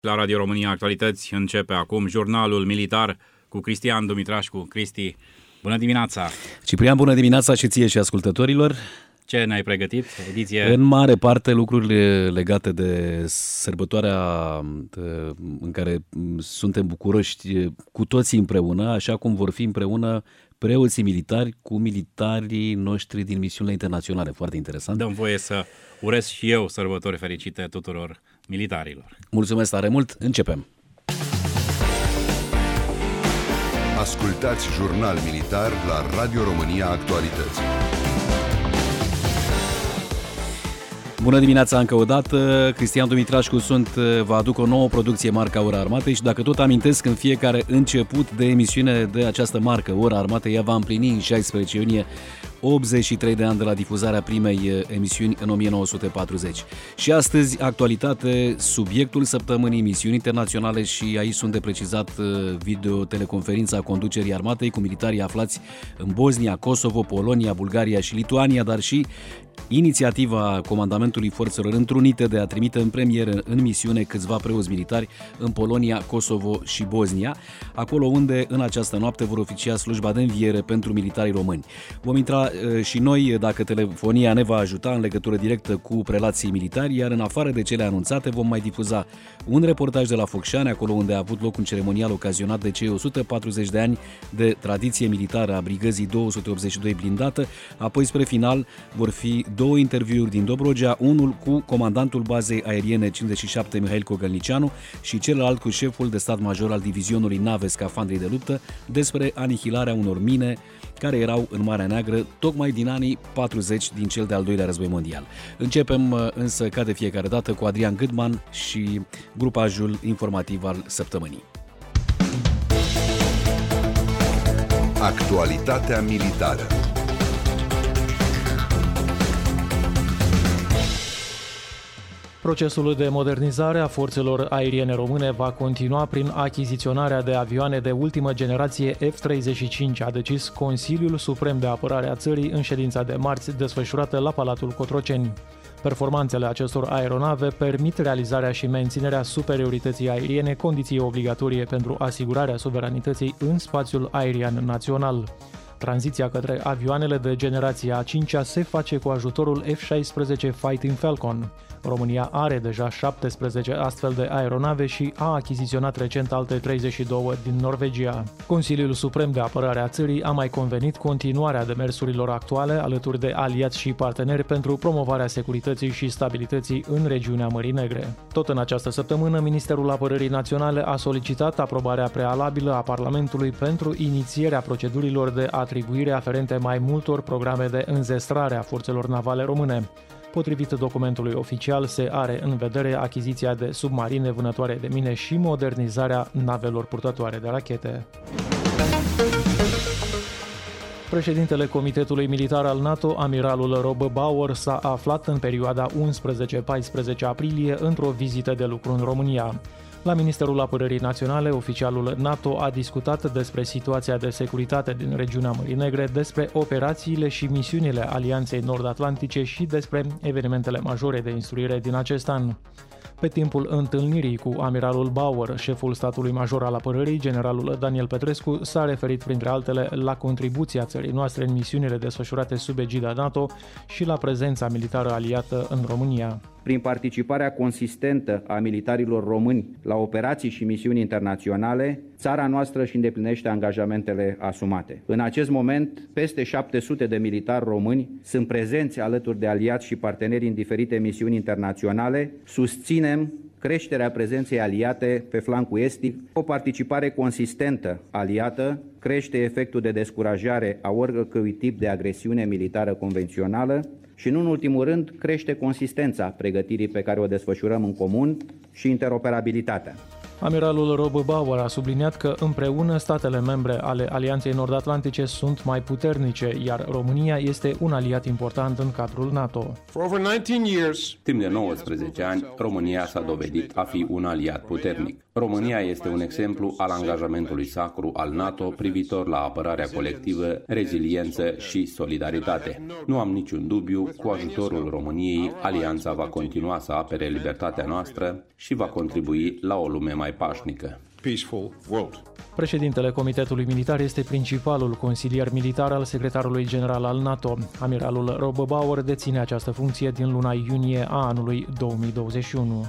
La Radio România Actualități începe acum jurnalul militar cu Cristian Dumitrașcu. Cristi, bună dimineața! Ciprian, bună dimineața și ție și ascultătorilor! Ce ne-ai pregătit? Ediție... În mare parte lucrurile legate de sărbătoarea în care suntem bucuroși cu toții împreună, așa cum vor fi împreună preoții militari cu militarii noștri din misiunile internaționale. Foarte interesant. Dăm voie să urez și eu sărbători fericite tuturor militarilor. Mulțumesc tare mult! Începem! Ascultați Jurnal Militar la Radio România Actualități. Bună dimineața încă o dată, Cristian Dumitrașcu sunt, vă aduc o nouă producție marca Ora Armatei și dacă tot amintesc în fiecare început de emisiune de această marcă Ora Armatei, ea va împlini în 16 iunie 83 de ani de la difuzarea primei emisiuni în 1940. Și astăzi, actualitate, subiectul săptămânii, misiuni internaționale și aici sunt de precizat videoteleconferința conducerii armatei cu militarii aflați în Bosnia, Kosovo, Polonia, Bulgaria și Lituania, dar și inițiativa Comandamentului Forțelor Întrunite de a trimite în premieră în misiune câțiva preoți militari în Polonia, Kosovo și Bosnia, acolo unde în această noapte vor oficia slujba de înviere pentru militarii români. Vom intra și noi, dacă telefonia ne va ajuta, în legătură directă cu prelații militari, iar în afară de cele anunțate vom mai difuza un reportaj de la Focșani, acolo unde a avut loc un ceremonial ocazionat de cei 140 de ani de tradiție militară a brigăzii 282 blindată, apoi spre final vor fi două interviuri din Dobrogea, unul cu comandantul bazei aeriene 57 Mihail Cogălnicianu și celălalt cu șeful de stat major al divizionului nave scafandrii de luptă despre anihilarea unor mine care erau în Marea Neagră tocmai din anii 40 din cel de-al doilea război mondial. Începem însă ca de fiecare dată cu Adrian Gâdman și grupajul informativ al săptămânii. Actualitatea militară. Procesul de modernizare a forțelor aeriene române va continua prin achiziționarea de avioane de ultimă generație F-35, a decis Consiliul Suprem de Apărare a țării în ședința de marți desfășurată la Palatul Cotroceni. Performanțele acestor aeronave permit realizarea și menținerea superiorității aeriene, condiție obligatorie pentru asigurarea suveranității în spațiul aerian național. Tranziția către avioanele de generația a 5-a se face cu ajutorul F-16 Fighting Falcon. România are deja 17 astfel de aeronave și a achiziționat recent alte 32 din Norvegia. Consiliul Suprem de Apărare a țării a mai convenit continuarea demersurilor actuale alături de aliați și parteneri pentru promovarea securității și stabilității în regiunea Mării Negre. Tot în această săptămână, Ministerul Apărării Naționale a solicitat aprobarea prealabilă a Parlamentului pentru inițierea procedurilor de atribuire aferente mai multor programe de înzestrare a forțelor navale române. Potrivit documentului oficial, se are în vedere achiziția de submarine vânătoare de mine și modernizarea navelor purtătoare de rachete. Președintele Comitetului Militar al NATO, amiralul Rob Bauer, s-a aflat în perioada 11-14 aprilie într-o vizită de lucru în România. La Ministerul Apărării Naționale, oficialul NATO a discutat despre situația de securitate din regiunea Mării Negre, despre operațiile și misiunile Alianței Nord-Atlantice și despre evenimentele majore de instruire din acest an. Pe timpul întâlnirii cu amiralul Bauer, șeful statului major al apărării, generalul Daniel Petrescu, s-a referit printre altele la contribuția țării noastre în misiunile desfășurate sub egida NATO și la prezența militară aliată în România. Prin participarea consistentă a militarilor români la operații și misiuni internaționale, țara noastră își îndeplinește angajamentele asumate. În acest moment, peste 700 de militari români sunt prezenți alături de aliați și parteneri în diferite misiuni internaționale. Susținem creșterea prezenței aliate pe flancul estic. O participare consistentă aliată crește efectul de descurajare a oricărui tip de agresiune militară convențională și, nu în ultimul rând, crește consistența pregătirii pe care o desfășurăm în comun și interoperabilitatea. Amiralul Rob Bauer a subliniat că împreună statele membre ale Alianței Nord-Atlantice sunt mai puternice, iar România este un aliat important în cadrul NATO. Timp de 19 ani, România s-a dovedit a fi un aliat puternic. România este un exemplu al angajamentului sacru al NATO privitor la apărarea colectivă, reziliență și solidaritate. Nu am niciun dubiu, cu ajutorul României, Alianța va continua să apere libertatea noastră și va contribui la o lume mai pașnică. Președintele Comitetului Militar este principalul consilier militar al secretarului general al NATO. Amiralul Rob Bauer deține această funcție din luna iunie a anului 2021.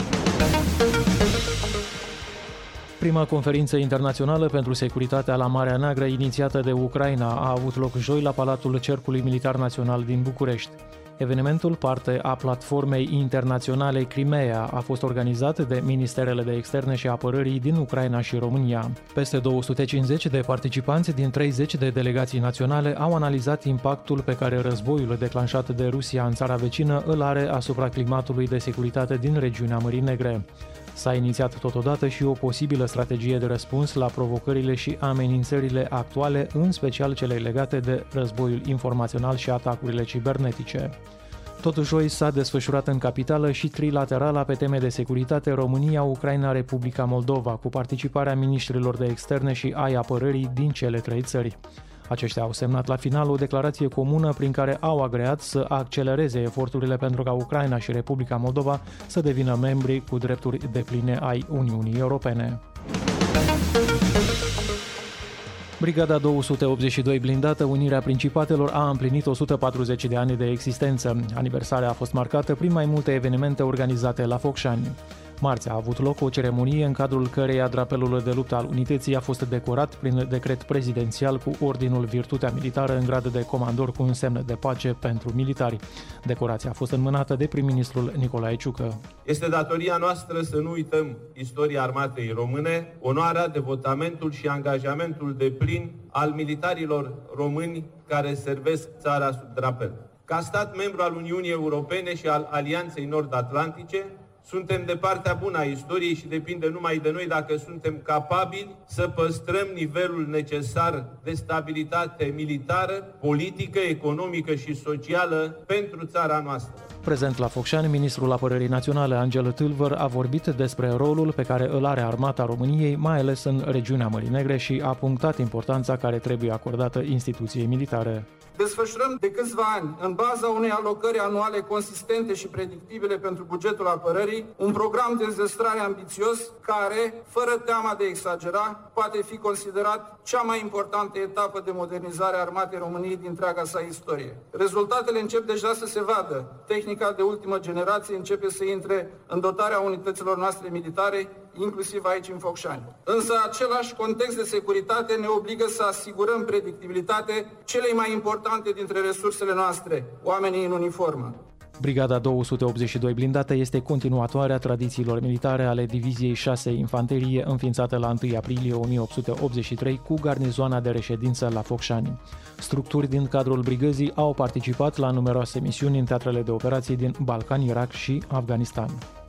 Prima conferință internațională pentru securitatea la Marea Neagră, inițiată de Ucraina, a avut loc joi la Palatul Cercului Militar Național din București. Evenimentul, parte a platformei internaționale Crimea, a fost organizat de Ministerele de Externe și Apărării din Ucraina și România. Peste 250 de participanți din 30 de delegații naționale au analizat impactul pe care războiul declanșat de Rusia în țara vecină îl are asupra climatului de securitate din regiunea Mării Negre. S-a inițiat totodată și o posibilă strategie de răspuns la provocările și amenințările actuale, în special cele legate de războiul informațional și atacurile cibernetice. Tot joi s-a desfășurat în capitală și trilaterala pe teme de securitate România, Ucraina, Republica Moldova, cu participarea miniștrilor de externe și ai apărării din cele trei țări. Aceștia au semnat la final o declarație comună prin care au agreat să accelereze eforturile pentru ca Ucraina și Republica Moldova să devină membri cu drepturi depline ai Uniunii Europene. Brigada 282 blindată, Unirea Principatelor, a împlinit 140 de ani de existență. Aniversarea a fost marcată prin mai multe evenimente organizate la Focșani. Marți a avut loc o ceremonie în cadrul căreia drapelul de luptă al unității a fost decorat prin decret prezidențial cu Ordinul Virtutea Militară în grad de comandor cu un semn de pace pentru militari. Decorația a fost înmânată de prim-ministrul Nicolae Ciucă. Este datoria noastră să nu uităm istoria armatei române, onoarea, devotamentul și angajamentul deplin al militarilor români care servesc țara sub drapel. Ca stat membru al Uniunii Europene și al Alianței Nord-Atlantice, suntem de partea bună a istoriei și depinde numai de noi dacă suntem capabili să păstrăm nivelul necesar de stabilitate militară, politică, economică și socială pentru țara noastră. Prezent la Focșani, ministrul Apărării Naționale, Angel Tâlvăr, a vorbit despre rolul pe care îl are armata României, mai ales în regiunea Mării Negre, și a punctat importanța care trebuie acordată instituției militare. Desfășurăm de câțiva ani, în baza unei alocări anuale consistente și predictibile pentru bugetul apărării, un program de înzestrare ambițios care, fără teama de a exagera, poate fi considerat cea mai importantă etapă de modernizare a armatei României din întreaga sa istorie. Rezultatele încep deja să se vadă. Tehnica de ultimă generație începe să intre în dotarea unităților noastre militare, inclusiv aici în Focșani. Însă același context de securitate ne obligă să asigurăm predictibilitate celei mai importante dintre resursele noastre, oamenii în uniformă. Brigada 282 blindată este continuatoarea tradițiilor militare ale Diviziei 6 Infanterie, înființată la 1 aprilie 1883 cu garnizoana de reședință la Focșani. Structuri din cadrul brigăzii au participat la numeroase misiuni în teatrele de operații din Balcani, Irak și Afganistan.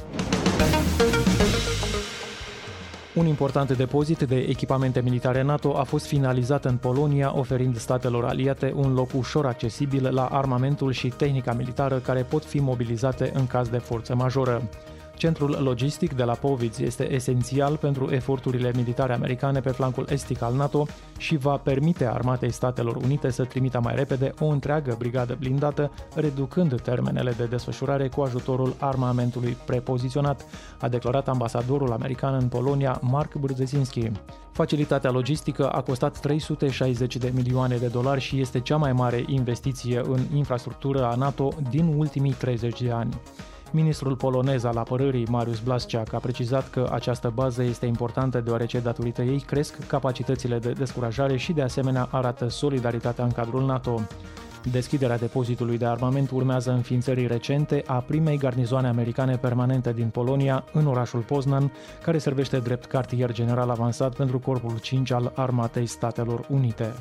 Un important depozit de echipamente militare NATO a fost finalizat în Polonia, oferind statelor aliate un loc ușor accesibil la armamentul și tehnica militară care pot fi mobilizate în caz de forță majoră. Centrul logistic de la Powidz este esențial pentru eforturile militare americane pe flancul estic al NATO și va permite Armatei Statelor Unite să trimită mai repede o întreagă brigadă blindată, reducând termenele de desfășurare cu ajutorul armamentului prepoziționat, a declarat ambasadorul american în Polonia, Mark Brzezinski. Facilitatea logistică a costat 360 de milioane de dolari și este cea mai mare investiție în infrastructură a NATO din ultimii 30 de ani. Ministrul polonez al apărării, Mariusz Blaszczak, a precizat că această bază este importantă deoarece datorită ei cresc capacitățile de descurajare și de asemenea arată solidaritatea în cadrul NATO. Deschiderea depozitului de armament urmează înființării recente a primei garnizoane americane permanente din Polonia, în orașul Poznan, care servește drept cartier general avansat pentru Corpul 5 al Armatei Statelor Unite.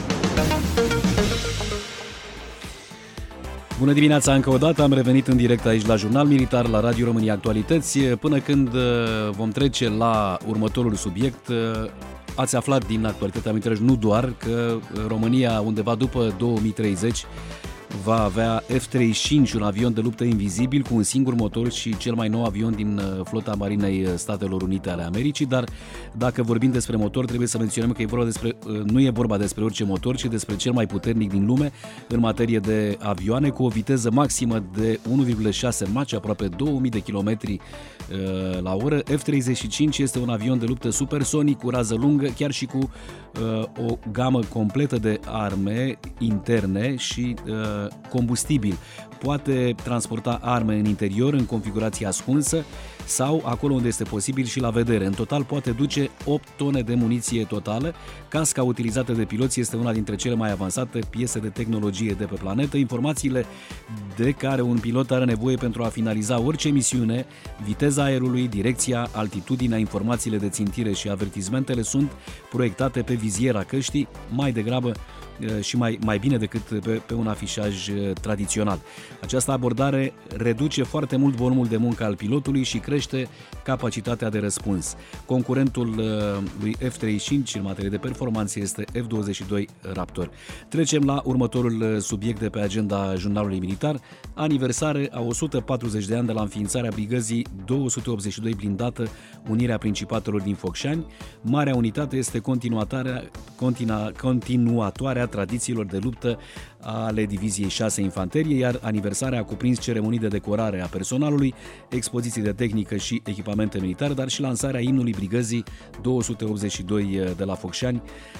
Bună dimineața încă o dată, am revenit în direct aici la Jurnal Militar, la Radio România Actualități. Până când vom trece la următorul subiect, ați aflat din actualitatea militară nu doar că România undeva după 2030 va avea F-35, un avion de luptă invizibil cu un singur motor și cel mai nou avion din flota Marinei Statelor Unite ale Americii, dar dacă vorbim despre motor, trebuie să menționăm că nu e vorba despre orice motor, ci despre cel mai puternic din lume în materie de avioane, cu o viteză maximă de 1,6 Mach, aproape 2000 de km la oră. F-35 este un avion de luptă supersonic cu rază lungă, chiar și cu o gamă completă de arme interne și combustibil. Poate transporta arme în interior, în configurație ascunsă sau acolo unde este posibil și la vedere. În total poate duce 8 tone de muniție totală. Casca utilizată de piloți este una dintre cele mai avansate piese de tehnologie de pe planetă. Informațiile de care un pilot are nevoie pentru a finaliza orice misiune, viteza aerului, direcția, altitudinea, informațiile de țintire și avertismentele sunt proiectate pe viziera căștii mai degrabă și mai bine decât pe un afișaj tradițional. Această abordare reduce foarte mult volumul de muncă al pilotului și crește capacitatea de răspuns. Concurentul lui F-35 în materie de performanță este F-22 Raptor. Trecem la următorul subiect de pe agenda jurnalului militar. Aniversare a 140 de ani de la înființarea brigăzii 282 blindată, Unirea Principatelor din Focșani. Marea unitate este continuatoarea tradițiilor de luptă ale Diviziei 6 Infanterie, iar aniversarea a cuprins ceremonii de decorare a personalului, expoziții de tehnică și echipamente militare, dar și lansarea imnului brigăzii 282 de la Focșani,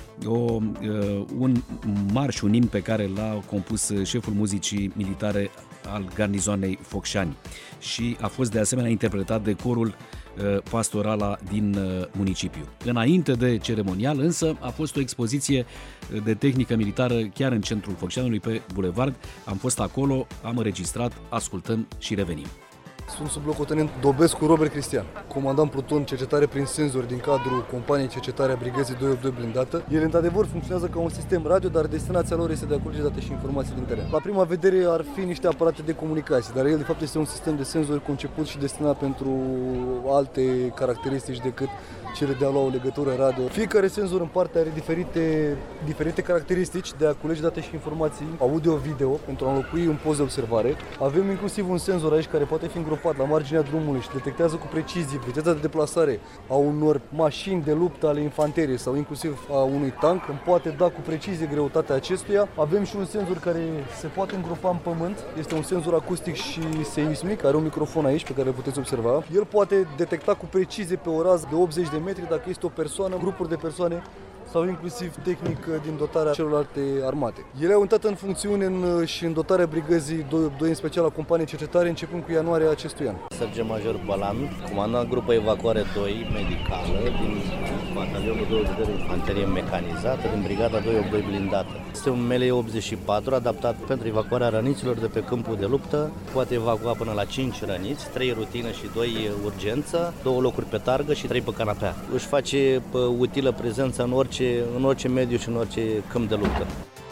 un marș, un imn pe care l-a compus șeful muzicii militare al garnizoanei Focșani și a fost de asemenea interpretat de corul pastorala din municipiu. Înainte de ceremonial, însă, a fost o expoziție de tehnică militară chiar în centrul Focșanului, pe bulevard. Am fost acolo, am înregistrat, ascultăm și revenim. Sunt sublocotenent Dobescu Robert Cristian, comandant pluton cercetare prin senzori din cadrul companiei cercetare a brigăzii 282 blindată. Ele, într-adevăr, funcționează ca un sistem radio, dar destinația lor este de a culege date și informații din teren. La prima vedere ar fi niște aparate de comunicații, dar el, de fapt, este un sistem de senzori conceput și destinat pentru alte caracteristici decât cele de a lua o legătură radio. Fiecare senzor în parte are diferite caracteristici de a culege date și informații audio-video pentru a înlocui un post de observare. Avem inclusiv un senzor aici care poate fi îngropat la marginea drumului și detectează cu precizie viteza de deplasare a unor mașini de luptă ale infanteriei sau inclusiv a unui tank. Îmi poate da cu precizie greutatea acestuia. Avem și un senzor care se poate îngropa în pământ. Este un senzor acustic și seismic, are un microfon aici pe care îl puteți observa. El poate detecta cu precizie pe o rază de 80 de metri dacă este o persoană, grupuri de persoane sau inclusiv tehnic din dotarea celorlalte armate. Ele au intrat în funcțiune și în dotarea brigăzii 282, în special a companiei cercetare, începând cu ianuarie acestui an. Sergent Major Bălan, comandant grupă evacuare 2 medicală din batalionul 22 de infanterie mecanizată din brigada 282 blindată. Este un ML-84 adaptat pentru evacuarea răniților de pe câmpul de luptă. Poate evacua până la 5 răniți, 3 rutină și 2 urgență, 2 locuri pe targă și 3 pe canapea. Își face utilă prezența în orice mediu și în orice câmp de luptă.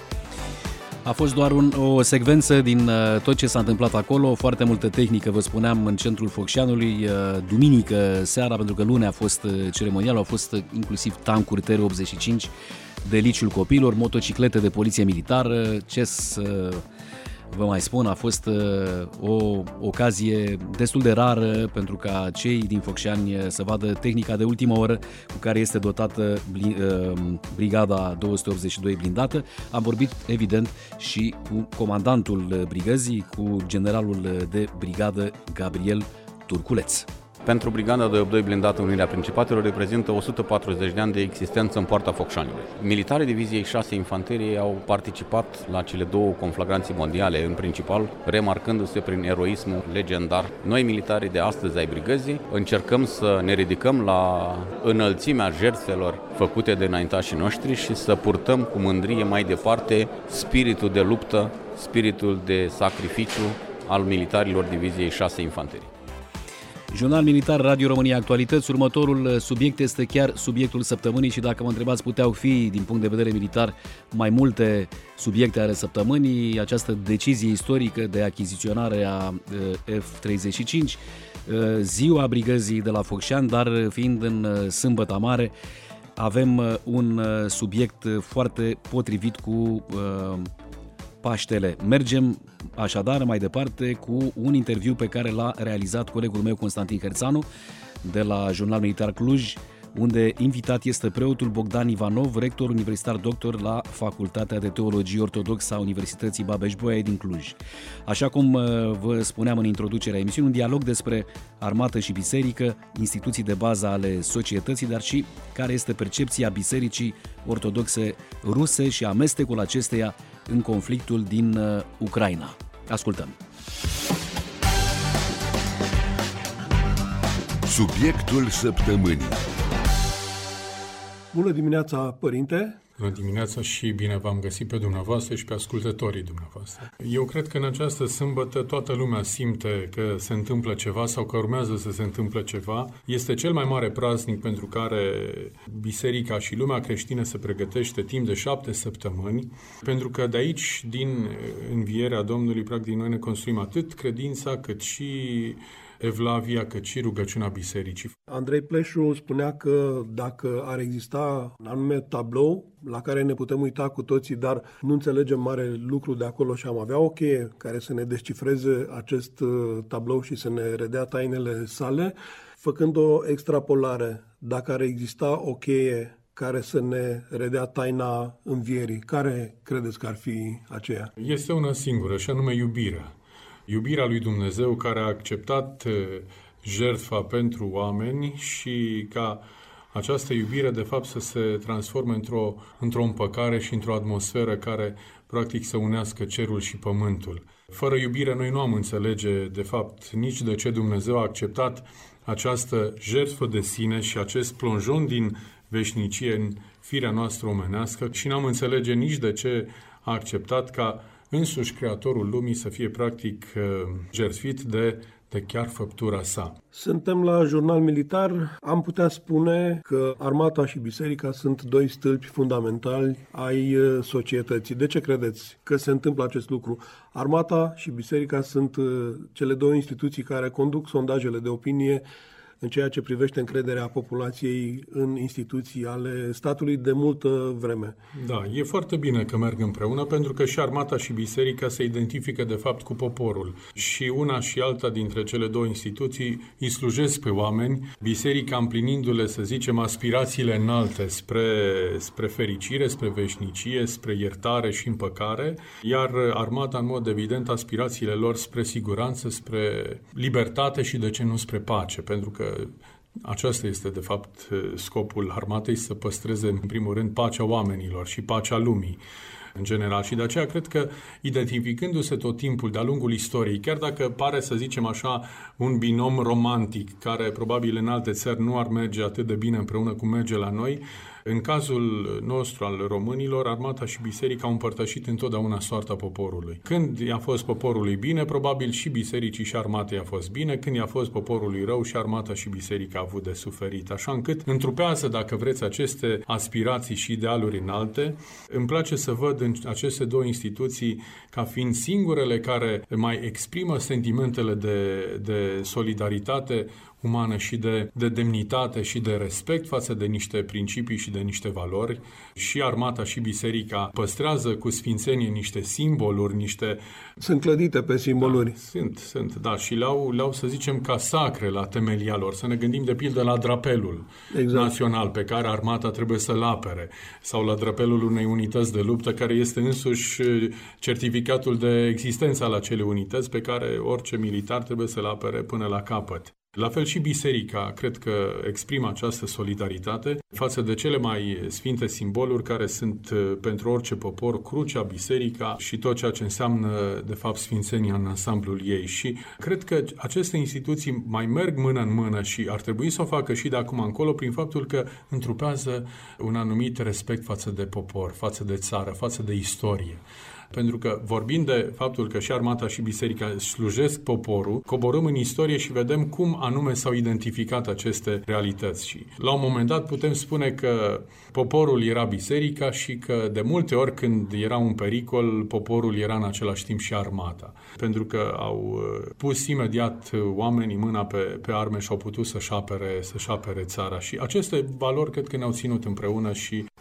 A fost doar o secvență din tot ce s-a întâmplat acolo, foarte multă tehnică, vă spuneam, în centrul Focșanului, duminică seara, pentru că luni a fost ceremonial, au fost inclusiv tancuri TR-85 de liciul copiilor, motociclete de poliție militară, ce să vă mai spun, a fost o ocazie destul de rară pentru ca cei din Focșani să vadă tehnica de ultimă oră cu care este dotată brigada 282 blindată. Am vorbit, evident, și cu comandantul brigăzii, cu generalul de brigadă Gabriel Turculeț. Pentru brigada 282 blindată Unirea Principatelor reprezintă 140 de ani de existență în poarta Focșaniului. Militarii Diviziei 6 Infanterie au participat la cele 2 conflagranții mondiale, în principal, remarcându-se prin eroismul legendar. Noi, militarii de astăzi ai brigăzii, încercăm să ne ridicăm la înălțimea jertfelor făcute de înaintașii noștri și să purtăm cu mândrie mai departe spiritul de luptă, spiritul de sacrificiu al militarilor Diviziei 6 Infanterie. Jurnal Militar, Radio România Actualități. Următorul subiect este chiar subiectul săptămânii și dacă mă întrebați, puteau fi, din punct de vedere militar, mai multe subiecte ale săptămânii. Această decizie istorică de achiziționare a F-35, ziua brigăzii de la Focșani, dar fiind în Sâmbăta Mare, avem un subiect foarte potrivit cu Paștele. Mergem așadar mai departe cu un interviu pe care l-a realizat colegul meu Constantin Herțanu de la Jurnal Militar Cluj, unde invitat este preotul Bogdan Ivanov, rector universitar doctor la Facultatea de Teologie Ortodoxă a Universității Babeș-Bolyai din Cluj. Așa cum vă spuneam în introducerea emisiunii, un dialog despre armată și biserică, instituții de bază ale societății, dar și care este percepția bisericii ortodoxe ruse și amestecul acesteia în conflictul din Ucraina. Ascultăm! Subiectul săptămânii. Bună dimineața, părinte! Bună dimineața și bine v-am găsit pe dumneavoastră și pe ascultătorii dumneavoastră. Eu cred că în această sâmbătă toată lumea simte că se întâmplă ceva sau că urmează să se întâmple ceva. Este cel mai mare praznic pentru care biserica și lumea creștină se pregătește timp de 7 săptămâni, pentru că de aici, din învierea Domnului, practic noi ne construim atât credința cât și evlavia, cât și rugăciunea bisericii. Andrei Pleșu spunea că dacă ar exista un anume tablou la care ne putem uita cu toții, dar nu înțelegem mare lucru de acolo și am avea o cheie care să ne descifreze acest tablou și să ne redea tainele sale, făcând o extrapolare, dacă ar exista o cheie care să ne redea taina învierii, care credeți că ar fi aceea? Este una singură, și anume iubirea. Iubirea lui Dumnezeu care a acceptat jertfa pentru oameni și ca această iubire de fapt să se transforme într-o împăcare și într-o atmosferă care practic să unească cerul și pământul. Fără iubire noi nu am înțelege de fapt nici de ce Dumnezeu a acceptat această jertfă de sine și acest plonjon din veșnicie în firea noastră omenească și n-am înțelege nici de ce a acceptat ca însuși Creatorul lumii să fie practic jertfit de chiar făptura sa. Suntem la Jurnal Militar. Am putea spune că armata și biserica sunt doi stâlpi fundamentali ai societății. De ce credeți că se întâmplă acest lucru? Armata și biserica sunt cele două instituții care conduc sondajele de opinie în ceea ce privește încrederea populației în instituții ale statului de multă vreme. Da, e foarte bine că merg împreună, pentru că și armata și biserica se identifică de fapt cu poporul. Și una și alta dintre cele două instituții îi slujesc pe oameni, biserica împlinindu-le, să zicem, aspirațiile înalte spre fericire, spre veșnicie, spre iertare și împăcare, iar armata, în mod evident, aspirațiile lor spre siguranță, spre libertate și, de ce nu, spre pace, pentru că aceasta este, de fapt, scopul armatei, să păstreze, în primul rând, pacea oamenilor și pacea lumii în general. Și de aceea cred că, identificându-se tot timpul de-a lungul istoriei, chiar dacă pare, să zicem așa, un binom romantic, care probabil în alte țări nu ar merge atât de bine împreună cum merge la noi, în cazul nostru al românilor, armata și biserica au împărtășit întotdeauna soarta poporului. Când i-a fost poporului bine, probabil și bisericii și armatei a fost bine, când i-a fost poporului rău, și armata și biserica a avut de suferit. Așa încât întrupează, dacă vreți, aceste aspirații și idealuri înalte. Îmi place să văd în aceste două instituții ca fiind singurele care mai exprimă sentimentele de solidaritate umană și de demnitate și de respect față de niște principii și de niște valori. Și armata și biserica păstrează cu sfințenie niște simboluri, niște... Sunt clădite pe simboluri. Da, sunt, da, și le-au, să zicem, ca sacre la temelia lor. Să ne gândim, de pildă, la drapelul național pe care armata trebuie să-l apere, sau la drapelul unei unități de luptă care este însuși certificatul de existență al acelei unități pe care orice militar trebuie să-l apere până la capăt. La fel și biserica, cred că exprimă această solidaritate față de cele mai sfinte simboluri care sunt pentru orice popor, crucea, biserica și tot ceea ce înseamnă, de fapt, sfințenia în ansamblul ei. Și cred că aceste instituții mai merg mână în mână și ar trebui să o facă și de acum încolo prin faptul că întrupează un anumit respect față de popor, față de țară, față de istorie. Pentru că, vorbind de faptul că și armata și biserica slujesc poporul, coborâm în istorie și vedem cum anume s-au identificat aceste realități. Și la un moment dat putem spune că poporul era biserica și că de multe ori când era un pericol, poporul era în același timp și armata. Pentru că au pus imediat oamenii mâna pe arme și au putut să-și apere țara. Și aceste valori cred că ne-au ținut împreună și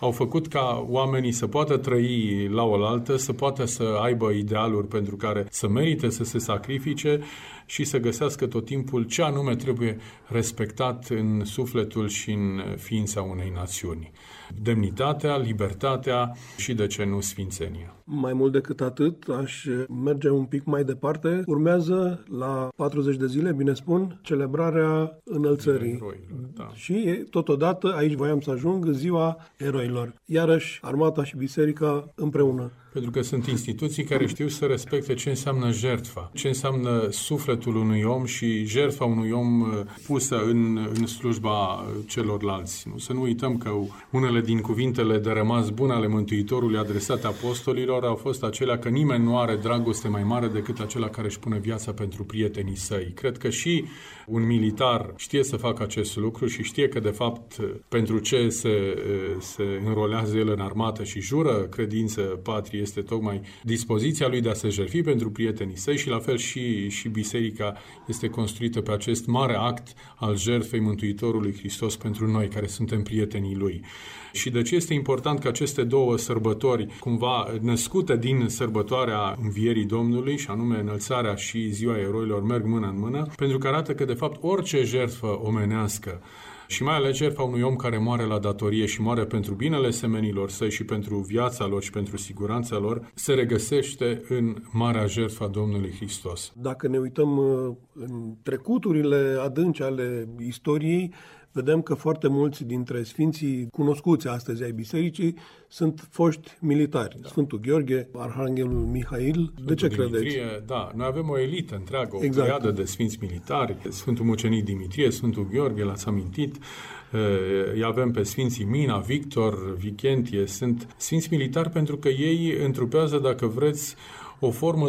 au făcut ca oamenii să poată trăi la oaltă, să poată să aibă idealuri pentru care să merite să se sacrifice și să găsească tot timpul ce anume trebuie respectat în sufletul și în ființa unei națiuni. Demnitatea, libertatea și, de ce nu, sfințenia. Mai mult decât atât, aș merge un pic mai departe. Urmează la 40 de zile, bine spun, celebrarea înălțării. Eroilor, da. Și totodată, aici voiam să ajung, ziua eroilor. Iarăși, armata și biserica împreună. Pentru că sunt instituții care știu să respecte ce înseamnă jertfa, ce înseamnă sufletul unui om și jertfa unui om pusă în slujba celorlalți. Să nu uităm că unele din cuvintele de rămas bun ale Mântuitorului adresate apostolilor au fost acelea că nimeni nu are dragoste mai mare decât acela care își pune viața pentru prietenii săi. Cred că și un militar știe să facă acest lucru și știe că, de fapt, pentru ce se înrolează el în armată și jură credință patrie este tocmai dispoziția lui de a se jertfi pentru prietenii săi și la fel și biserica este construită pe acest mare act al jertfei Mântuitorului Hristos pentru noi, care suntem prietenii lui. Și de ce este important că aceste două sărbători, cumva născute din sărbătoarea Învierii Domnului, și anume înălțarea și Ziua Eroilor, merg mână în mână, pentru că arată că, de fapt, orice jertfă omenească, și mai ales jertfa unui om care moare la datorie și moare pentru binele semenilor săi și pentru viața lor și pentru siguranța lor, se regăsește în marea jertfă a Domnului Hristos. Dacă ne uităm în trecuturile adânci ale istoriei, vedem că foarte mulți dintre sfinții cunoscuți astăzi ai bisericii sunt foști militari. Da. Sfântul Gheorghe, Arhanghelul Mihail. De ce credeți? Da, noi avem o elită întreagă, o pleiadă de sfinți militari. Sfântul Mucenic Dimitrie, Sfântul Gheorghe, l-ați amintit. Îi avem pe sfinții Mina, Victor, Vichentie. Sunt sfinți militari pentru că ei întrupează, dacă vreți, o formă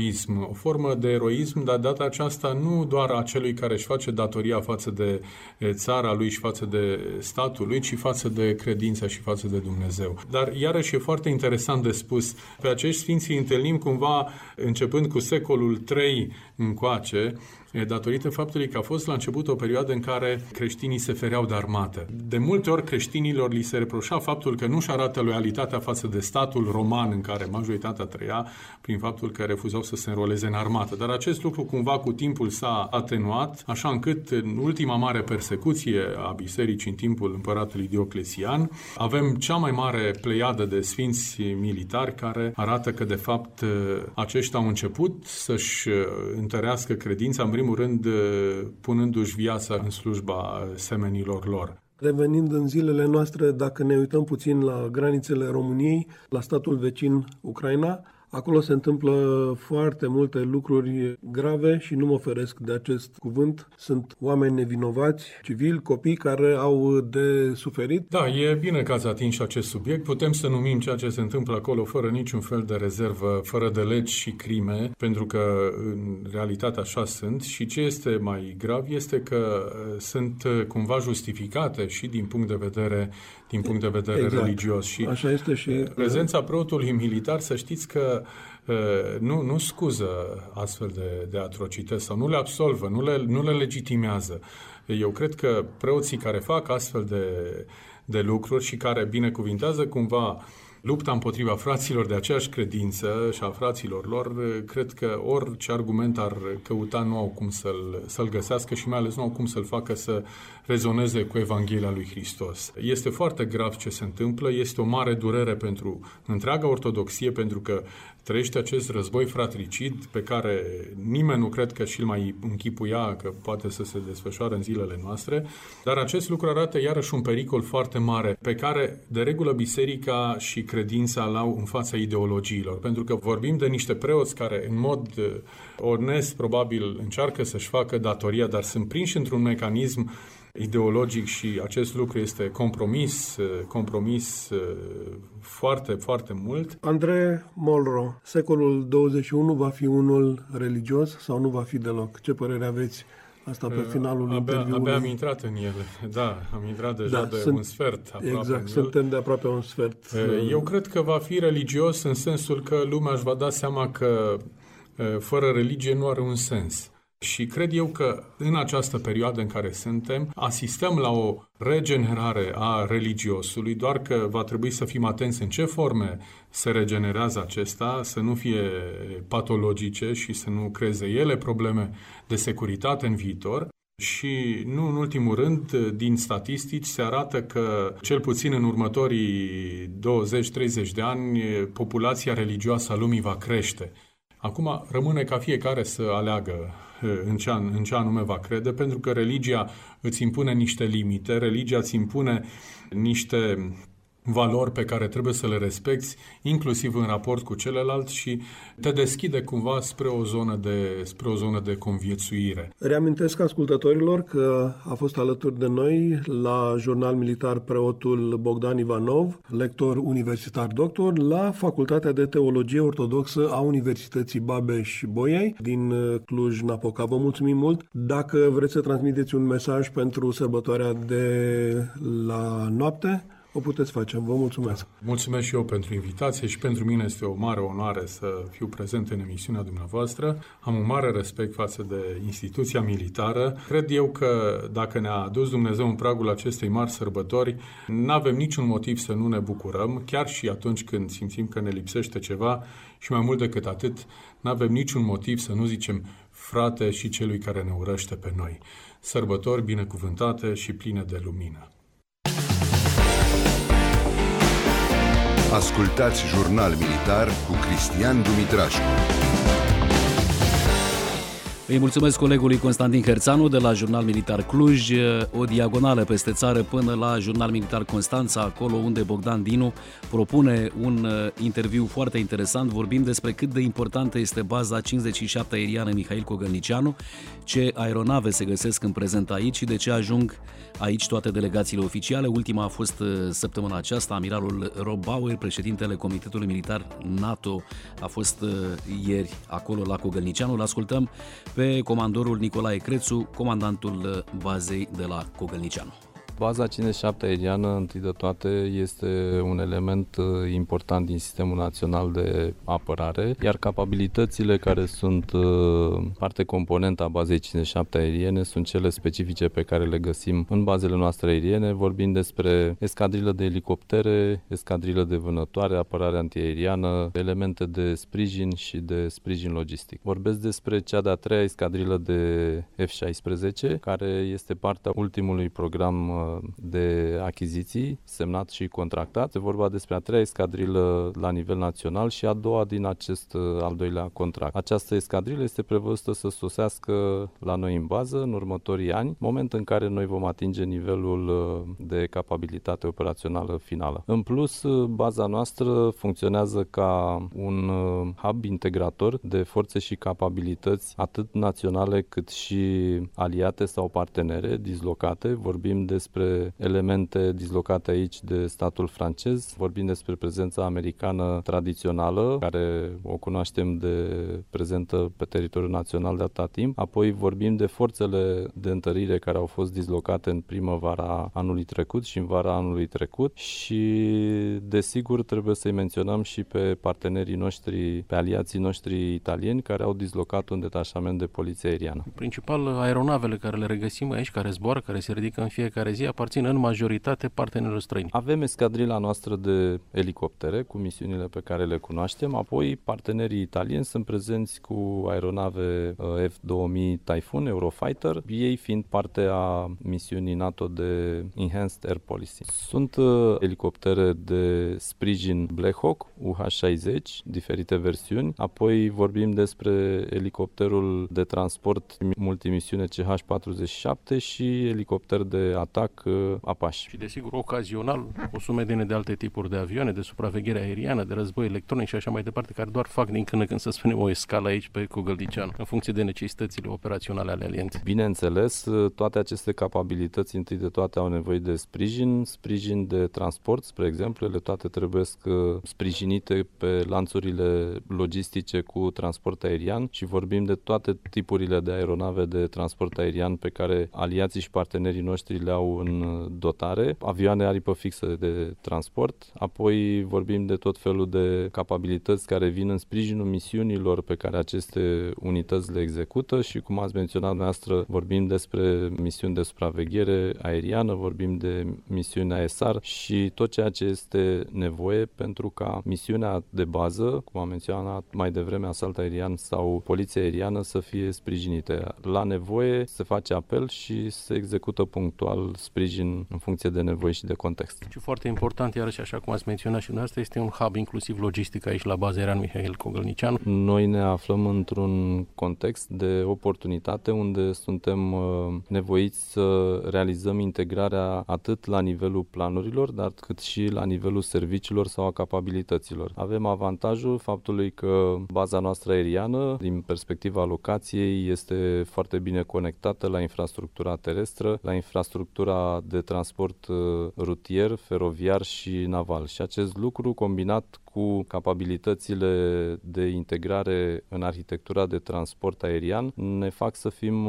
de eroism, dar data aceasta nu doar a celui care își face datoria față de țara lui și față de statul lui, ci față de credință și față de Dumnezeu. Dar iarăși e foarte interesant de spus, pe acești sfinți îi întâlnim cumva începând cu secolul III încoace, datorită faptului că a fost la început o perioadă în care creștinii se fereau de armată. De multe ori creștinilor li se reproșa faptul că nu-și arată loialitatea față de statul roman în care majoritatea trăia, prin faptul că refuzau să se înroleze în armată. Dar acest lucru cumva cu timpul s-a atenuat, așa încât în ultima mare persecuție a bisericii în timpul împăratului Diocletian avem cea mai mare pleiadă de sfinți militari care arată că de fapt aceștia au început să-și întărească credința, în primul rând punându-și viața în slujba semenilor lor. Revenind în zilele noastre, dacă ne uităm puțin la granițele României, la statul vecin Ucraina, acolo se întâmplă foarte multe lucruri grave și nu mă feresc de acest cuvânt. Sunt oameni nevinovați, civili, copii care au de suferit. Da, e bine că ați atins acest subiect. Putem să numim ceea ce se întâmplă acolo fără niciun fel de rezervă, fără de legi și crime, pentru că în realitate așa sunt. Și ce este mai grav este că sunt cumva justificate și din punct de vedere exact. Religios. Și așa este și prezența preotului militar, să știți că nu scuză astfel de atrocități sau nu le absolvă, nu le legitimează. Eu cred că preoții care fac astfel de lucruri și care binecuvintează cumva lupta împotriva fraților de aceeași credință și a fraților lor, cred că orice argument ar căuta nu au cum să-l găsească și mai ales nu au cum să-l facă să rezoneze cu Evanghelia lui Hristos. Este foarte grav ce se întâmplă, este o mare durere pentru întreaga ortodoxie, pentru că trăiește acest război fratricid pe care nimeni nu cred că și-l mai închipuia că poate să se desfășoare în zilele noastre, dar acest lucru arată iarăși un pericol foarte mare pe care de regulă biserica și credința l-au în fața ideologiilor, pentru că vorbim de niște preoți care în mod onest probabil încearcă să-și facă datoria, dar sunt prinși într-un mecanism ideologic și acest lucru este compromis foarte, foarte mult. Andrei Molro, secolul 21 va fi unul religios sau nu va fi deloc? Ce părere aveți? Asta pe finalul interviului. Abia am intrat în ele. Da, am intrat deja un sfert aproape. Exact, suntem de aproape un sfert. Eu cred că va fi religios în sensul că lumea își va da seama că fără religie nu are un sens. Și cred eu că în această perioadă în care suntem, asistăm la o regenerare a religiosului, doar că va trebui să fim atenți în ce forme se regenerează acesta, să nu fie patologice și să nu creeze ele probleme de securitate în viitor. Și nu în ultimul rând, din statistici se arată că cel puțin în următorii 20-30 de ani populația religioasă a lumii va crește. Acum rămâne ca fiecare să aleagă în ce anume va crede, pentru că religia îți impune niște limite, religia îți impune niște valori pe care trebuie să le respecti, inclusiv în raport cu celălalt, și te deschide cumva spre o zonă de conviețuire. Reamintesc ascultătorilor că a fost alături de noi la Jurnal Militar preotul Bogdan Ivanov, lector universitar doctor la Facultatea de Teologie Ortodoxă a Universității Babeș-Bolyai din Cluj-Napoca. Vă mulțumim mult! Dacă vreți să transmiteți un mesaj pentru sărbătoarea de la noapte, o puteți face. Vă mulțumesc. Mulțumesc și eu pentru invitație și pentru mine este o mare onoare să fiu prezent în emisiunea dumneavoastră. Am un mare respect față de instituția militară. Cred eu că dacă ne-a adus Dumnezeu în pragul acestei mari sărbători, n-avem niciun motiv să nu ne bucurăm, chiar și atunci când simțim că ne lipsește ceva și mai mult decât atât, n-avem niciun motiv să nu zicem frate și celui care ne urăște pe noi. Sărbători binecuvântate și pline de lumină. Ascultați Jurnal Militar cu Cristian Dumitrașcu. Îi mulțumesc colegului Constantin Herțanu de la Jurnal Militar Cluj, o diagonală peste țară până la Jurnal Militar Constanța, acolo unde Bogdan Dinu propune un interviu foarte interesant. Vorbim despre cât de importantă este baza 57 aeriană Mihail Cogălnicianu, ce aeronave se găsesc în prezent aici și de ce ajung aici toate delegațiile oficiale. Ultima a fost săptămâna aceasta, amiralul Rob Bauer, președintele Comitetului Militar NATO, a fost ieri acolo la Cogălnicianu. Îl ascultăm pe comandorul Nicolae Crețu, comandantul bazei de la Cogălnicianu. Baza 57 aeriană, întâi de toate, este un element important din Sistemul Național de Apărare, iar capabilitățile care sunt parte componentă a bazei 57 aeriene sunt cele specifice pe care le găsim în bazele noastre aeriene. Vorbim despre escadrilă de elicoptere, escadrilă de vânătoare, apărare antiaeriană, elemente de sprijin și de sprijin logistic. Vorbesc despre cea de-a treia escadrilă de F-16, care este partea ultimului program de achiziții semnat și contractat. Este vorba despre a treia escadrilă la nivel național și a doua din acest al doilea contract. Această escadrilă este prevăzută să sosească la noi în bază în următorii ani, moment în care noi vom atinge nivelul de capabilitate operațională finală. În plus, baza noastră funcționează ca un hub integrator de forțe și capabilități atât naționale cât și aliate sau partenere dislocate. Vorbim despre elemente dislocate aici de statul francez, vorbim despre prezența americană tradițională, care o cunoaștem de prezentă pe teritoriul național de atâta timp, apoi vorbim de forțele de întărire care au fost dislocate în primăvara anului trecut și în vara anului trecut și, desigur, trebuie să-i menționăm și pe partenerii noștri, pe aliații noștri italieni, care au dislocat un detașament de poliție aeriană. Principal, aeronavele care le regăsim aici, care zboară, care se ridică în fiecare zi, aparțin în majoritate partenerilor străini. Avem escadrila noastră de elicoptere cu misiunile pe care le cunoaștem, apoi partenerii italieni sunt prezenți cu aeronave F-2000 Typhoon, Eurofighter, ei fiind parte a misiunii NATO de Enhanced Air Policy. Sunt elicoptere de sprijin Black Hawk, UH-60, diferite versiuni, apoi vorbim despre elicopterul de transport multimisiune CH-47 și elicopter de atac Apache. Și desigur, ocazional, o sumedenie de alte tipuri de avioane, de supraveghere aeriană, de război electronic și așa mai departe, care doar fac din când în când, să spunem, o escală aici pe Cogălnicianu, în funcție de necesitățile operaționale ale alianței. Bineînțeles, toate aceste capabilități, întâi de toate, au nevoie de sprijin de transport, spre exemplu, ele toate trebuie sprijinite pe lanțurile logistice cu transport aerian și vorbim de toate tipurile de aeronave de transport aerian pe care aliații și partenerii noștri le-au în dotare, avioane aripă fixă de transport, apoi vorbim de tot felul de capabilități care vin în sprijinul misiunilor pe care aceste unități le execută și, cum ați menționat dumneavoastră, vorbim despre misiuni de supraveghere aeriană, vorbim de misiuni AESAR și tot ceea ce este nevoie pentru ca misiunea de bază, cum am menționat mai devreme, asalt aerian sau poliție aeriană, să fie sprijinite. La nevoie se face apel și se execută punctual sprijin în funcție de nevoi și de context. Și foarte important, iarăși, așa cum ați menționat și dumneavoastră, este un hub inclusiv logistic aici la baza aeriană Mihail Cogălnicianu. Noi ne aflăm într-un context de oportunitate unde suntem nevoiți să realizăm integrarea atât la nivelul planurilor, dar cât și la nivelul serviciilor sau a capabilităților. Avem avantajul faptului că baza noastră aeriană, din perspectiva locației, este foarte bine conectată la infrastructura terestră, la infrastructura de transport rutier, feroviar și naval. Și acest lucru, combinat cu capabilitățile de integrare în arhitectura de transport aerian, ne fac să fim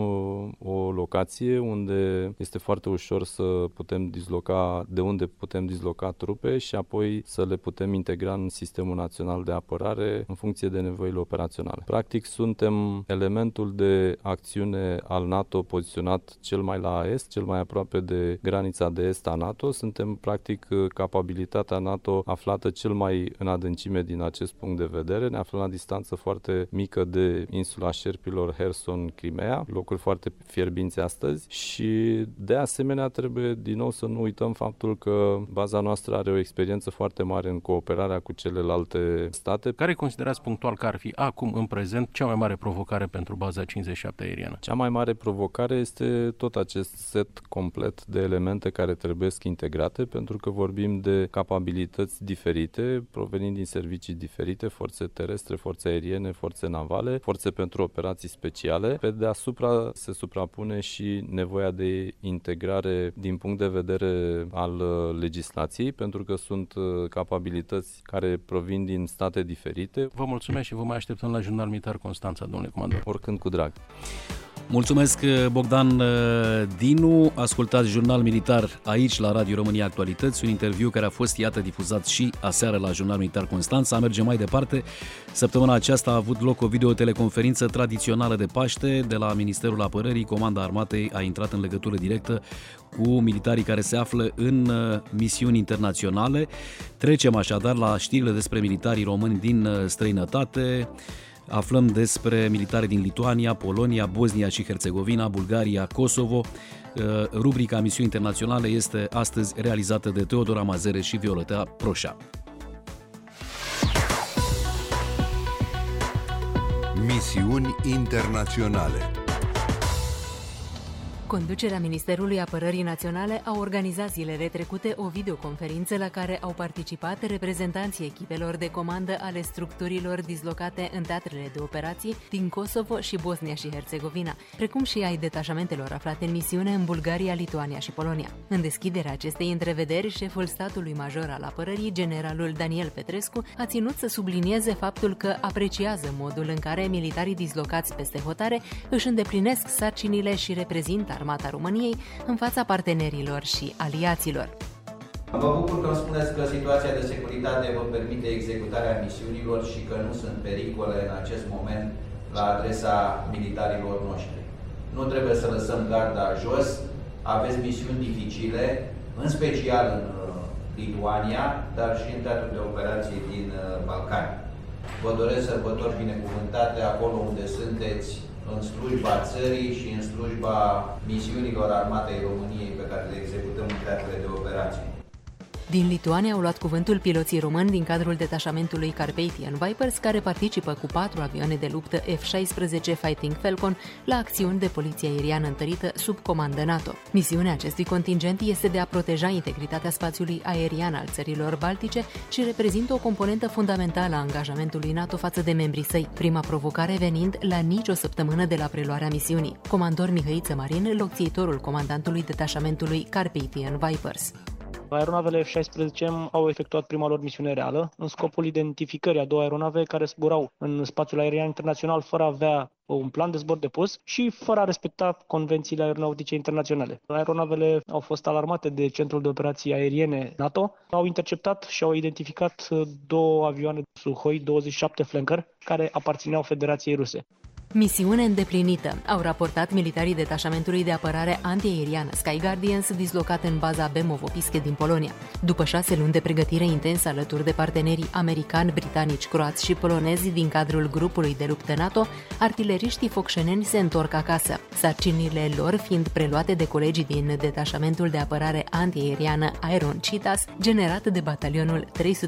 o locație unde este foarte ușor să putem disloca, de unde putem disloca trupe și apoi să le putem integra în sistemul național de apărare în funcție de nevoile operaționale. Practic, suntem elementul de acțiune al NATO poziționat cel mai la est, cel mai aproape de granița de est a NATO. Suntem, practic, capabilitatea NATO aflată cel mai în adâncime din acest punct de vedere. Ne aflăm la distanță foarte mică de insula șerpilor Herson, Crimea, locuri foarte fierbinți astăzi și de asemenea trebuie din nou să nu uităm faptul că baza noastră are o experiență foarte mare în cooperarea cu celelalte state. Care considerați punctual că ar fi acum, în prezent, cea mai mare provocare pentru baza 57 aeriană? Cea mai mare provocare este tot acest set complet de elemente care trebuie integrate, pentru că vorbim de capabilități diferite, provenind din servicii diferite, forțe terestre, forțe aeriene, forțe navale, forțe pentru operații speciale. Pe deasupra se suprapune și nevoia de integrare din punct de vedere al legislației, pentru că sunt capabilități care provin din state diferite. Vă mulțumesc și vă mai așteptăm la Jurnal Militar Constanța, domnule comandor. Oricând, cu drag. Mulțumesc, Bogdan Dinu. Ascultați Jurnal Militar aici la Radio România Actualități, un interviu care a fost, iată, difuzat și aseară la Jurnal Militar Constanța. Mergem mai departe. Săptămâna aceasta a avut loc o videoteleconferință tradițională de Paște de la Ministerul Apărării. Comanda Armatei a intrat în legătură directă cu militarii care se află în misiuni internaționale. Trecem așadar la știrile despre militarii români din străinătate. Aflăm despre militari din Lituania, Polonia, Bosnia și Herțegovina, Bulgaria, Kosovo. Rubrica Misiuni Internaționale este astăzi realizată de Teodora Mazere și Violeta Proșa. Misiuni internaționale. Conducerea Ministerului Apărării Naționale a organizat zilele trecute o videoconferință la care au participat reprezentanții echipelor de comandă ale structurilor dislocate în teatrele de operații din Kosovo și Bosnia și Herțegovina, precum și ai detașamentelor aflate în misiune în Bulgaria, Lituania și Polonia. În deschiderea acestei întrevederi, șeful statului major al apărării, generalul Daniel Petrescu, a ținut să sublinieze faptul că apreciază modul în care militarii dislocați peste hotare își îndeplinesc sarcinile și reprezintă Armata României în fața partenerilor și aliaților. Vă bucur că îmi spuneți că situația de securitate vă permite executarea misiunilor și că nu sunt pericole în acest moment la adresa militarilor noștri. Nu trebuie să lăsăm garda jos, aveți misiuni dificile, în special în Lituania, dar și în teatrul de operații din Balcani. Vă doresc sărbători binecuvântate acolo unde sunteți, în slujba țării și în slujba misiunilor Armatei României pe care le executăm în teatrele de operații. Din Lituania au luat cuvântul piloții români din cadrul detașamentului Carpathian Vipers, care participă cu 4 avioane de luptă F-16 Fighting Falcon la acțiuni de poliție aeriană întărită sub comandă NATO. Misiunea acestui contingent este de a proteja integritatea spațiului aerian al țărilor baltice și reprezintă o componentă fundamentală a angajamentului NATO față de membrii săi, prima provocare venind la nicio săptămână de la preluarea misiunii. Comandor Mihăiță Marin, locțiitorul comandantului detașamentului Carpathian Vipers. Aeronavele F-16 au efectuat prima lor misiune reală în scopul identificării a 2 aeronave care zburau în spațiul aerian internațional fără a avea un plan de zbor depus și fără a respecta convențiile aeronautice internaționale. Aeronavele au fost alarmate de Centrul de Operații Aeriene NATO, au interceptat și au identificat 2 avioane Sukhoi 27 Flanker care aparțineau Federației Ruse. Misiune îndeplinită, au raportat militarii detașamentului de apărare antiaeriană Sky Guardians, dislocat în baza Bemovo-Pische din Polonia. După 6 luni de pregătire intensă alături de partenerii americani, britanici, croați și polonezi din cadrul grupului de luptă NATO, artileriștii focșeneni se întorc acasă, sarcinile lor fiind preluate de colegii din detașamentul de apărare antiaeriană Aeron Citas, generat de batalionul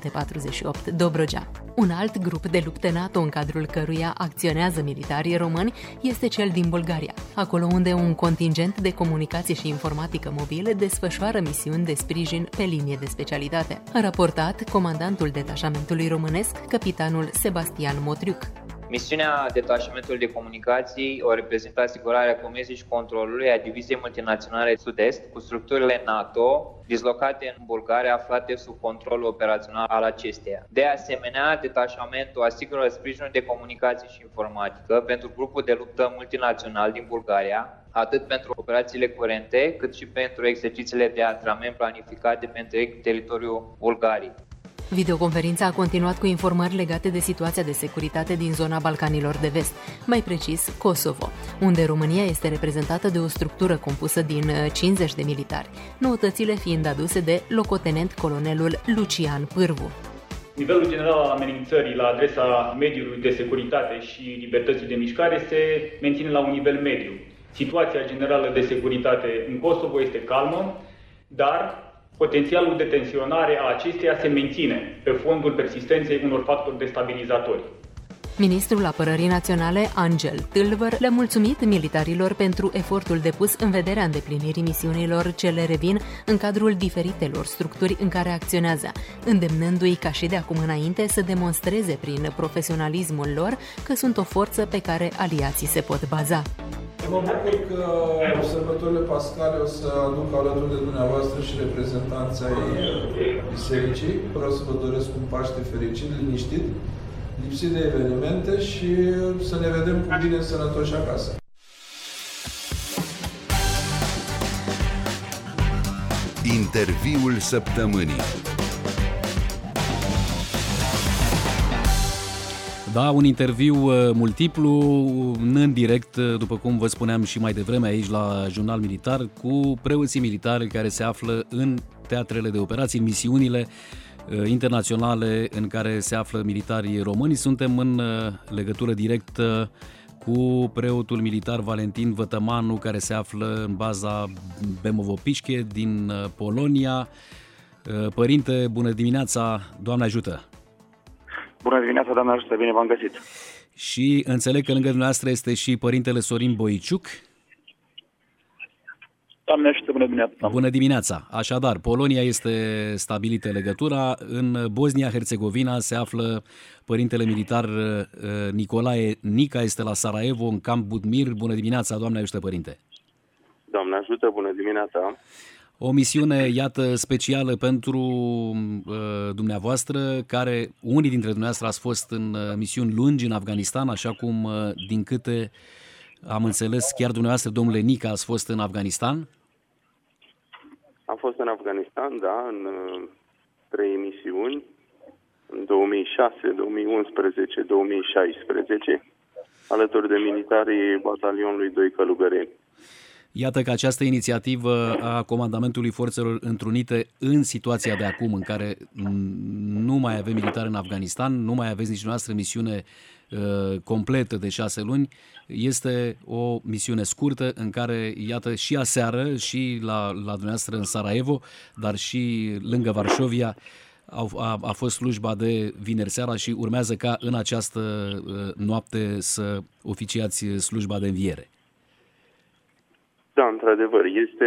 348 Dobrogea. Un alt grup de luptă NATO în cadrul căruia acționează militarii români este cel din Bulgaria, acolo unde un contingent de comunicație și informatică mobile desfășoară misiuni de sprijin pe linie de specialitate. A raportat comandantul detașamentului românesc, capitanul Sebastian Motriuc. Misiunea detașamentului de comunicații o reprezintă asigurarea comisiei și controlului a Diviziei Multinaționale Sud-Est cu structurile NATO dislocate în Bulgaria, aflate sub controlul operațional al acesteia. De asemenea, detașamentul asigură sprijinul de comunicații și informatică pentru grupul de luptă multinațional din Bulgaria, atât pentru operațiile curente, cât și pentru exercițiile de antrenament planificate pe întreg teritoriul Bulgariei. Videoconferința a continuat cu informări legate de situația de securitate din zona Balcanilor de Vest, mai precis Kosovo, unde România este reprezentată de o structură compusă din 50 de militari, noutățile fiind aduse de locotenent colonelul Lucian Pârvu. Nivelul general al amenințării la adresa mediului de securitate și libertății de mișcare se menține la un nivel mediu. Situația generală de securitate în Kosovo este calmă, dar potențialul de tensionare a acesteia se menține pe fondul persistenței unor factori destabilizatori. Ministrul Apărării Naționale, Angel Tâlvăr, le-a mulțumit militarilor pentru efortul depus în vederea îndeplinirii misiunilor ce le revin în cadrul diferitelor structuri în care acționează, îndemnându-i ca și de acum înainte să demonstreze prin profesionalismul lor că sunt o forță pe care aliații se pot baza. Mă bucur că sărbătorile pascale o să aduc alături de dumneavoastră și reprezentanții ai bisericii. Vreau să vă doresc un Paște fericit, liniștit, lipsit de evenimente și să ne vedem cu bine sănătoși acasă. Interviul săptămânii. Da, un interviu multiplu, în direct, după cum vă spuneam și mai devreme aici la Jurnal Militar, cu preoții militari care se află în teatrele de operații, în misiunile internaționale în care se află militarii români. Suntem în legătură directă cu preotul militar Valentin Vătămanu, care se află în baza Bemovo-Pische din Polonia. Părinte, bună dimineața, Doamne ajută! Bună dimineața, Doamne ajută, bine v-am găsit! Și înțeleg că lângă dumneavoastră este și părintele Sorin Boiciuc. Doamne ajută, bună dimineața! Bună dimineața! Așadar, Polonia este stabilită legătura. În Bosnia-Herzegovina se află părintele militar Nicolae Nica, este la Sarajevo, în Camp Budmir. Bună dimineața, Doamne ajută, părinte! Doamne ajută, bună dimineața! O misiune, iată, specială pentru dumneavoastră, care unii dintre dumneavoastră ați fost în misiuni lungi în Afganistan, așa cum, din câte am înțeles, chiar dumneavoastră, domnule Nica, ați fost în Afganistan? Am fost în Afganistan, da, în 3 misiuni, în 2006, 2011, 2016, alături de militarii batalionului 2 Călugăreni. Iată că această inițiativă a Comandamentului Forțelor Întrunite în situația de acum, în care nu mai avem militari în Afganistan, nu mai aveți nici noastră misiune completă de 6 luni, este o misiune scurtă în care, iată, și aseară și la dumneavoastră în Sarajevo, dar și lângă Varșovia, a fost slujba de vineri seara și urmează ca în această noapte să oficiați slujba de înviere. Da, într-adevăr, este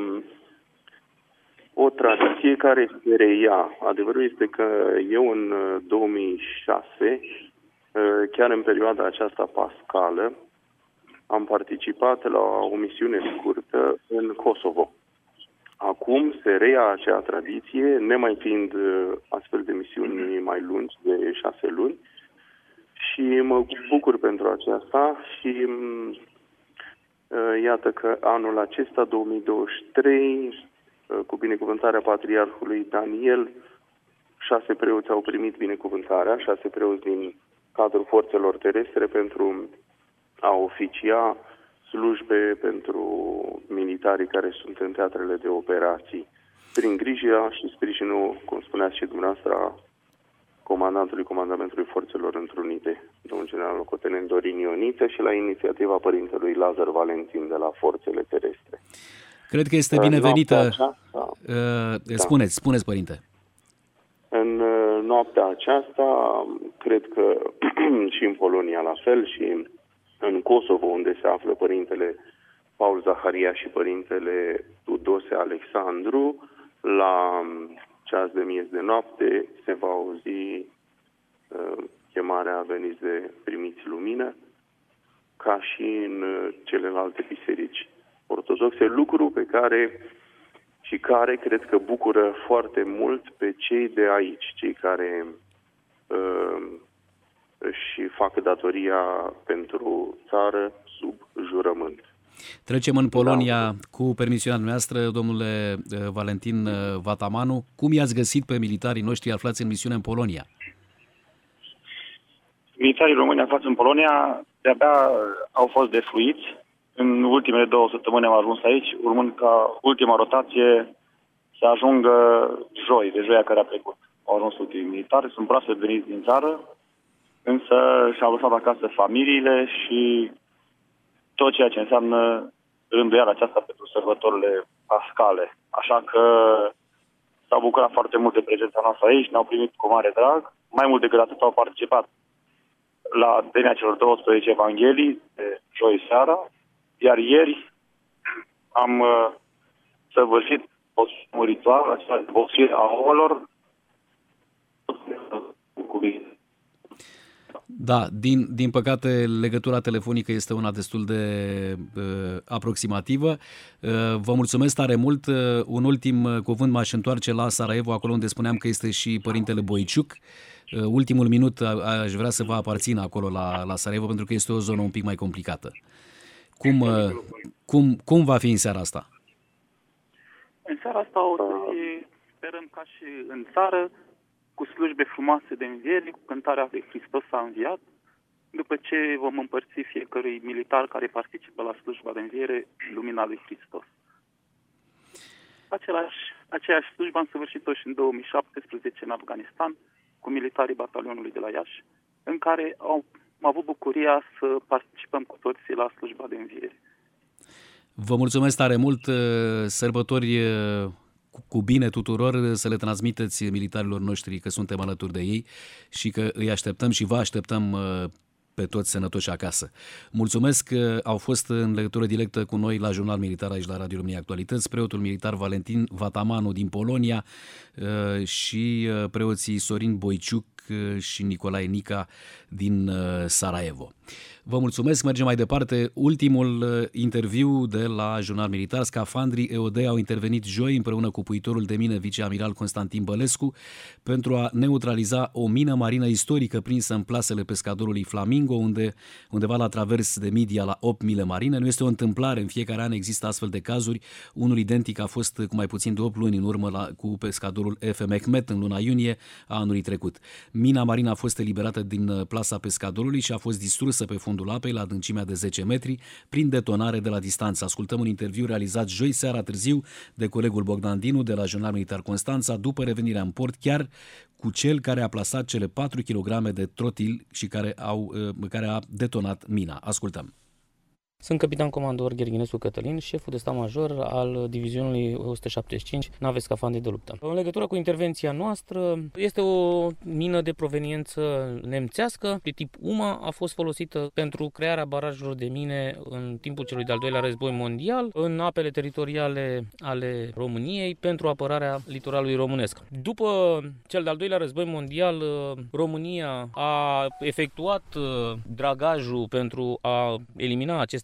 o tradiție care se reia. Adevărul este că eu în 2006, chiar în perioada aceasta pascală, am participat la o misiune scurtă în Kosovo. acum se reia acea tradiție, nemai fiind astfel de misiuni mai lungi, de 6 luni, și mă bucur pentru aceasta și iată că anul acesta, 2023, cu binecuvântarea Patriarhului Daniel, 6 preoți au primit binecuvântarea, 6 preoți din cadrul forțelor terestre pentru a oficia slujbe pentru militarii care sunt în teatrele de operații, prin grija și sprijinul, cum spuneați și dumneavoastră, comandantului Comandamentului Forțelor Întrunite, domnul general locotenent Dorin Ioniță, și la inițiativa părintelui Lazar Valentin de la Forțele Terestre. Cred că este binevenită. Spuneți, părinte. În noaptea aceasta, cred că și în Polonia la fel, și în Kosovo, unde se află părintele Paul Zaharia și părintele Tudose Alexandru, la ceas de miez de noapte se va auzi chemarea veniți de primiți lumină, ca și în celelalte biserici ortodoxe, lucru pe care cred că bucură foarte mult pe cei de aici, cei care și fac datoria pentru țară sub jurământ. Trecem în Polonia cu permisiunea noastră, domnule Valentin Vatamanu. Cum i-ați găsit pe militarii noștri aflați în misiune în Polonia? Militarii români aflați în Polonia de-abia au fost defluiți. În ultimele 2 săptămâni am ajuns aici, urmând ca ultima rotație să ajungă joi, de joia care a trecut. Au ajuns ultimii militari, sunt proaspăt veniți din țară, însă și-au lăsat acasă familiile și tot ceea ce înseamnă rânduiala aceasta pentru sărbătorile pascale. Așa că s-au bucurat foarte mult de prezența noastră aici, ne-au primit cu mare drag. Mai mult decât atât au participat la denia celor 12 evanghelii de joi seara, iar ieri am săvârșit un ritual, acela de vopsire a ouălor. Da, din păcate legătura telefonică este una destul de aproximativă. Vă mulțumesc tare mult. Un ultim cuvânt, m-aș întoarce la Sarajevo, acolo unde spuneam că este și părintele Boiciuc. Ultimul minut aș vrea să vă aparțină acolo la Sarajevo, pentru că este o zonă un pic mai complicată. Cum va fi în seara asta? În seara asta o să fie, sperăm ca și în țară, cu slujbe frumoase de înviere, cu cântarea de Hristos a înviat, după ce vom împărți fiecărui militar care participă la slujba de înviere lumina lui Hristos. Aceeași slujbă am săvârșit-o și în 2017 în Afganistan, cu militarii batalionului de la Iași, în care am avut bucuria să participăm cu toții la slujba de înviere. Vă mulțumesc tare mult, sărbători cu bine tuturor, să le transmiteți militarilor noștri că suntem alături de ei și că îi așteptăm și vă așteptăm pe toți sănătoși acasă. Mulțumesc că au fost în legătură directă cu noi la Jurnal Militar aici la Radio România Actualități, preotul militar Valentin Vatamanu din Polonia și preoții Sorin Boiciuc și Nicolae Nica din Sarajevo. Vă mulțumesc, mergem mai departe. Ultimul interviu de la Jurnal Militar. Scafandrii EOD au intervenit joi împreună cu puitorul de mină viceamiral Constantin Bălescu pentru a neutraliza o mină marină istorică prinsă în plasele pescadorului Flamingo, undeva la travers de Midia la 8 mile marine. Nu este o întâmplare, în fiecare an există astfel de cazuri. Unul identic a fost cu mai puțin de 8 luni în urmă cu pescadorul F. Mehmet în luna iunie a anului trecut. Mina marină a fost eliberată din plasa pescadorului și a fost distrusă pe fundul apei la adâncimea de 10 metri prin detonare de la distanță. Ascultăm un interviu realizat joi seara târziu de colegul Bogdan Dinu de la Jurnal Militar Constanța după revenirea în port chiar cu cel care a plasat cele 4 kg de trotil și care a detonat mina. Ascultăm. Sunt capitan comandor Gherghinescu Cătălin, șeful de stat major al divizionului 175 nave scafandri de luptă. În legătură cu intervenția noastră, este o mină de proveniență nemțească, de tip UMA, a fost folosită pentru crearea barajelor de mine în timpul celui de-al doilea război mondial, în apele teritoriale ale României, pentru apărarea litoralului românesc. După cel de-al doilea război mondial, România a efectuat dragajul pentru a elimina acest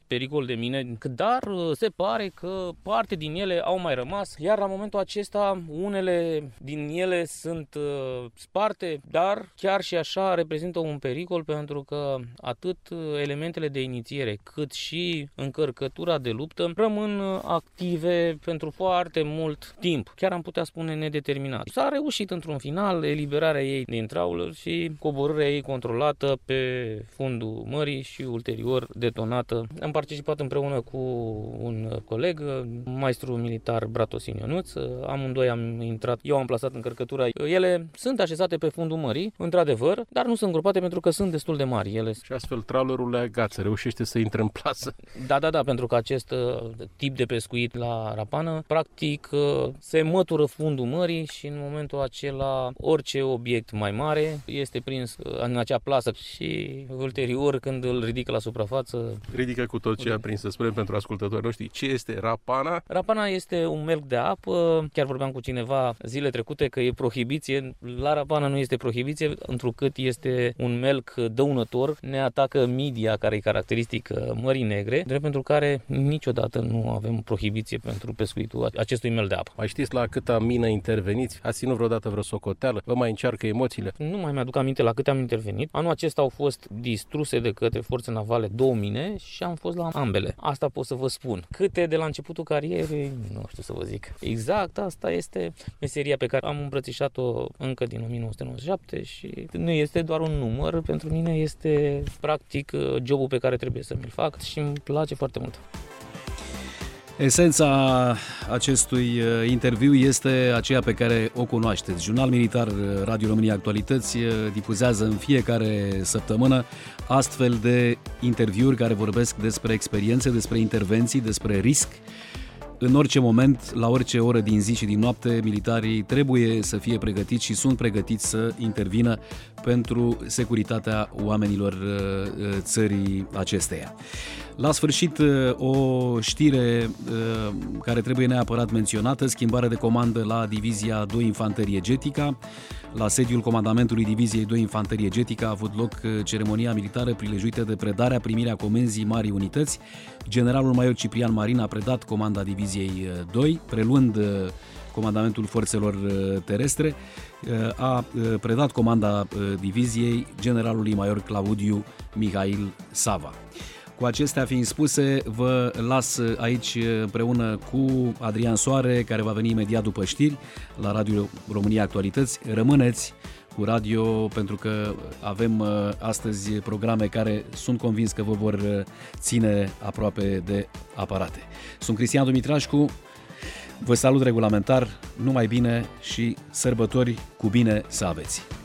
pericol de mine, dar se pare că parte din ele au mai rămas, iar la momentul acesta unele din ele sunt sparte, dar chiar și așa reprezintă un pericol pentru că atât elementele de inițiere cât și încărcătura de luptă rămân active pentru foarte mult timp, chiar am putea spune nedeterminat. S-a reușit într-un final eliberarea ei din traulă și coborârea ei controlată pe fundul mării și ulterior detonată. Am participat împreună cu un coleg, maestru militar Bratosin Ionuț, amândoi am intrat, eu am plasat încărcătura. Ele sunt așezate pe fundul mării, într-adevăr, dar nu sunt grupate pentru că sunt destul de mari. Ele... Și astfel traulerul le agață, reușește să intre în plasă. Da, pentru că acest tip de pescuit la rapană, practic se mătură fundul mării și în momentul acela orice obiect mai mare este prins în acea plasă și ulterior când îl ridică la suprafață... Ridică cu tot ce a prins, să spunem pentru ascultătorii noștri. Ce este rapana? Rapana este un melc de apă. Chiar vorbeam cu cineva zile trecute că e prohibiție. La rapana nu este prohibiție, întrucât este un melc dăunător. Ne atacă midia, care e caracteristică Mării Negre, drept pentru care niciodată nu avem prohibiție pentru pescuitul acestui melc de apă. Mai știți la câta mină interveniți? Ați ținut vreodată vreo socoteală? Vă mai încearcă emoțiile? Nu mai mi-aduc aminte la câte am intervenit. Anul acesta au fost distruse de către forțe navale 2 mine și am fost la ambele. Asta pot să vă spun. Câte de la începutul carierei, nu știu să vă zic. Exact, asta este meseria pe care am îmbrățișat-o încă din 1997 și nu este doar un număr. Pentru mine este practic jobul pe care trebuie să mi-l fac și îmi place foarte mult. Esența acestui interviu este aceea pe care o cunoașteți. Jurnal Militar Radio România Actualități difuzează în fiecare săptămână astfel de interviuri care vorbesc despre experiențe, despre intervenții, despre risc. În orice moment, la orice oră din zi și din noapte, militarii trebuie să fie pregătiți și sunt pregătiți să intervină pentru securitatea oamenilor țării acesteia. La sfârșit, o știre care trebuie neapărat menționată, schimbare de comandă la Divizia 2 Infanterie Getica. La sediul comandamentului Diviziei 2 Infanterie Getica a avut loc ceremonia militară prilejuită de predarea, primirea comenzii Marii Unități. Generalul major Ciprian Marin a predat comanda Diviziei 2, preluând comandamentul forțelor terestre, a predat comanda diviziei generalului major Claudiu Mihail Sava. Cu acestea fiind spuse, vă las aici împreună cu Adrian Soare, care va veni imediat după știri la Radio România Actualități. Rămâneți cu radio pentru că avem astăzi programe care sunt convins că vă vor ține aproape de aparate. Sunt Cristian Dumitrașcu, vă salut regulamentar, numai bine și sărbători cu bine să aveți!